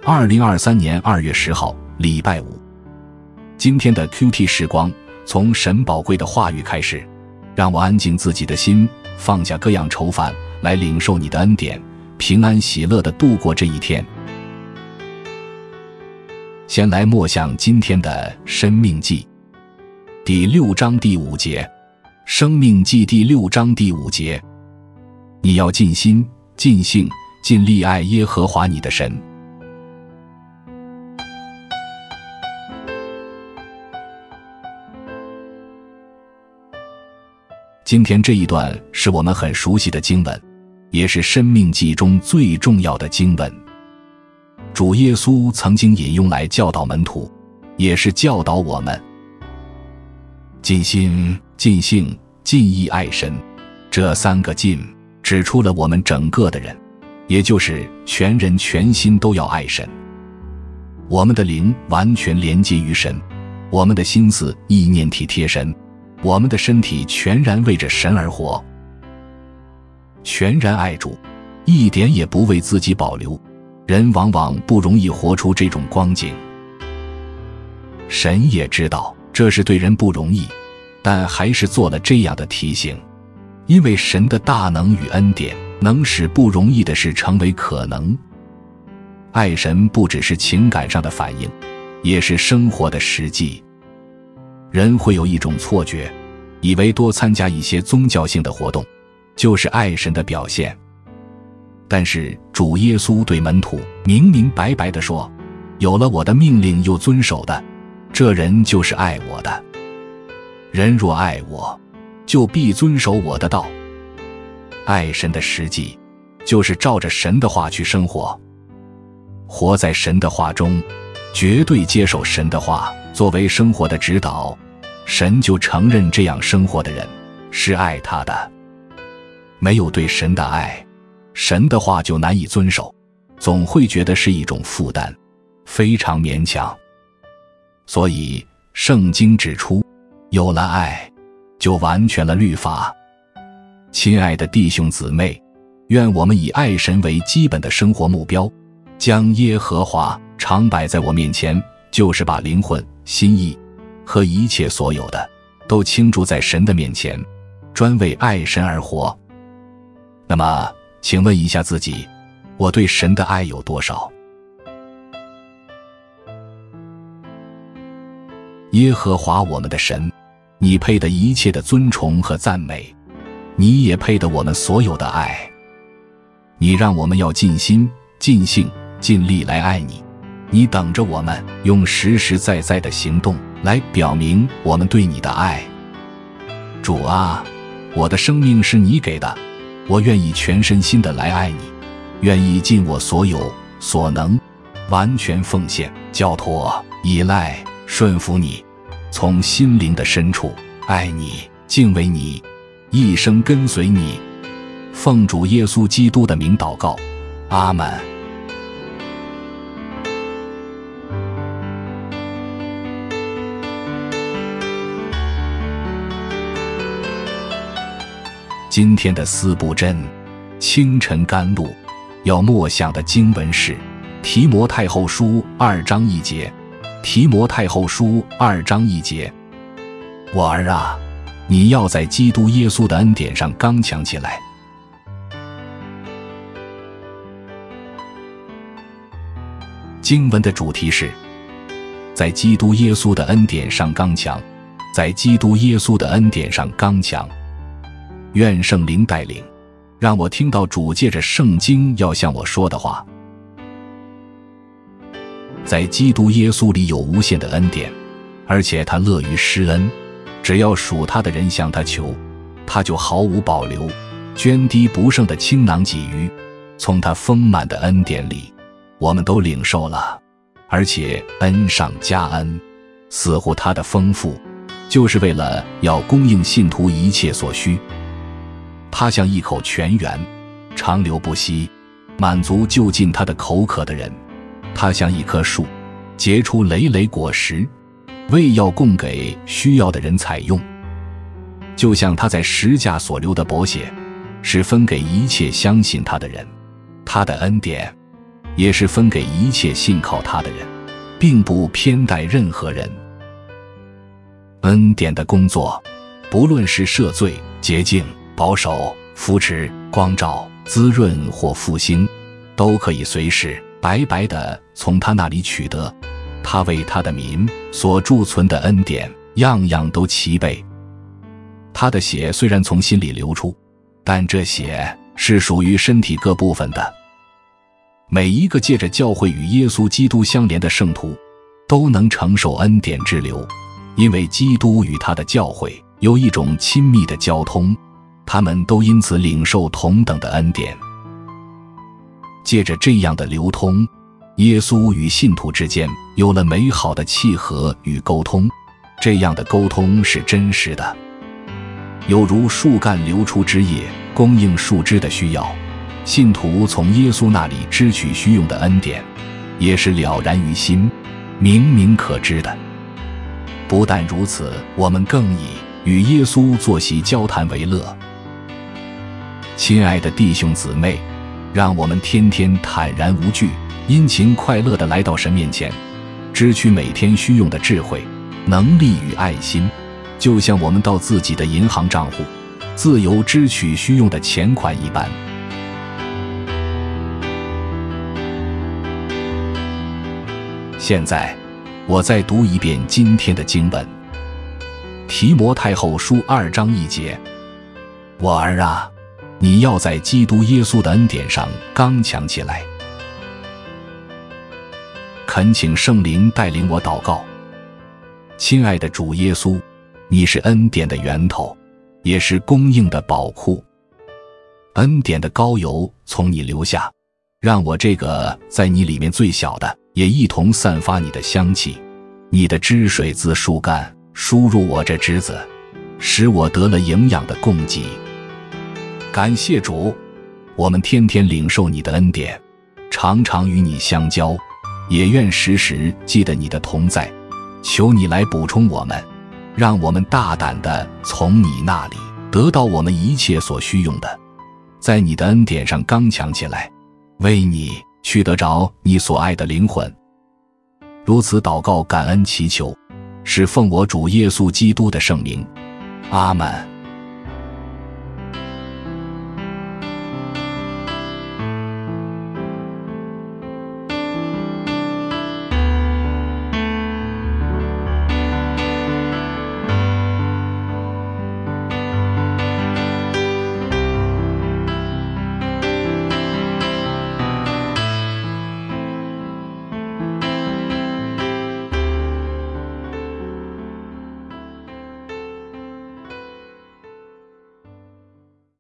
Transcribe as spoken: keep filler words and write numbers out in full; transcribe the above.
二零二三年二月十号，礼拜五。今天的 Q T 时光，从神宝贵的话语开始，让我安静自己的心，放下各样愁烦，来领受你的恩典，平安喜乐地度过这一天。先来默想今天的申命记第六章第五节。生命记第六章第五节，你要尽心、尽性、尽力爱耶和华你的神。今天这一段是我们很熟悉的经文，也是申命记中最重要的经文。主耶稣曾经引用来教导门徒，也是教导我们。尽心、尽性、尽意爱神，这三个尽指出了我们整个的人，也就是全人全心都要爱神。我们的灵完全连接于神，我们的心思意念体贴神，我们的身体全然为着神而活。全然爱主，一点也不为自己保留，人往往不容易活出这种光景。神也知道这是对人不容易，但还是做了这样的提醒，因为神的大能与恩典能使不容易的事成为可能。爱神不只是情感上的反应，也是生活的实际。人会有一种错觉，以为多参加一些宗教性的活动就是爱神的表现。但是主耶稣对门徒明明白白地说，有了我的命令又遵守的，这人就是爱我的。人若爱我，就必遵守我的道。爱神的实际就是照着神的话去生活，活在神的话中，绝对接受神的话作为生活的指导，神就承认这样生活的人是爱他的。没有对神的爱，神的话就难以遵守，总会觉得是一种负担，非常勉强。所以圣经指出，有了爱，就完全了律法。亲爱的弟兄姊妹，愿我们以爱神为基本的生活目标，将耶和华常摆在我面前，就是把灵魂、心意和一切所有的都倾注在神的面前，专为爱神而活。那么请问一下自己，我对神的爱有多少？耶和华我们的神，你配得一切的尊崇和赞美，你也配得我们所有的爱。你让我们要尽心、尽性、尽力来爱你，你等着我们用实实在在的行动来表明我们对你的爱。主啊，我的生命是你给的，我愿意全身心的来爱你，愿意尽我所有所能，完全奉献、交托、依赖、顺服你，从心灵的深处爱你、敬畏你，一生跟随你。奉主耶稣基督的名祷告，阿们。今天的四布真清晨甘露要默想的经文是提摩太后书二章一节。提摩太后书二章一节，我儿啊，你要在基督耶稣的恩典上刚强起来。经文的主题是在基督耶稣的恩典上刚强，在基督耶稣的恩典上刚强。愿圣灵带领，让我听到主借着圣经要向我说的话。在基督耶稣里有无限的恩典，而且他乐于施恩，只要属他的人向他求，他就毫无保留，涓滴不剩的倾囊给予。从他丰满的恩典里，我们都领受了，而且恩上加恩。似乎他的丰富，就是为了要供应信徒一切所需。他像一口泉源，长流不息，满足就近他的口渴的人。他像一棵树，结出累累果实，为要供给需要的人采用。就像他在十架所流的宝血，是分给一切相信他的人。他的恩典也是分给一切信靠他的人，并不偏待任何人。恩典的工作，不论是赦罪、洁净、保守、扶持、光照、滋润或复兴，都可以随时白白地从他那里取得。他为他的民所贮存的恩典，样样都齐备。他的血虽然从心里流出，但这血是属于身体各部分的。每一个借着教会与耶稣基督相连的圣徒，都能承受恩典之流，因为基督与他的教会有一种亲密的交通，他们都因此领受同等的恩典。借着这样的流通，耶稣与信徒之间有了美好的契合与沟通，这样的沟通是真实的，有如树干流出枝叶，供应树枝的需要。信徒从耶稣那里支取需用的恩典，也是了然于心，明明可知的。不但如此，我们更以与耶稣坐席交谈为乐。亲爱的弟兄姊妹，让我们天天坦然无惧，殷勤快乐地来到神面前，支取每天需用的智慧、能力与爱心，就像我们到自己的银行账户，自由支取需用的钱款一般。现在，我再读一遍今天的经文，提摩太后书二章一节：我儿啊，你要在基督耶稣的恩典上刚强起来。恳请圣灵带领我祷告。亲爱的主耶稣，你是恩典的源头，也是供应的宝库。恩典的膏油从你流下，让我这个在你里面最小的也一同散发你的香气。你的汁水自树干输入我这枝子，使我得了营养的供给。感谢主，我们天天领受你的恩典，常常与你相交，也愿时时记得你的同在。求你来补充我们，让我们大胆地从你那里得到我们一切所需用的，在你的恩典上刚强起来，为你去得着你所爱的灵魂。如此祷告感恩祈求，是奉我主耶稣基督的圣名，阿们。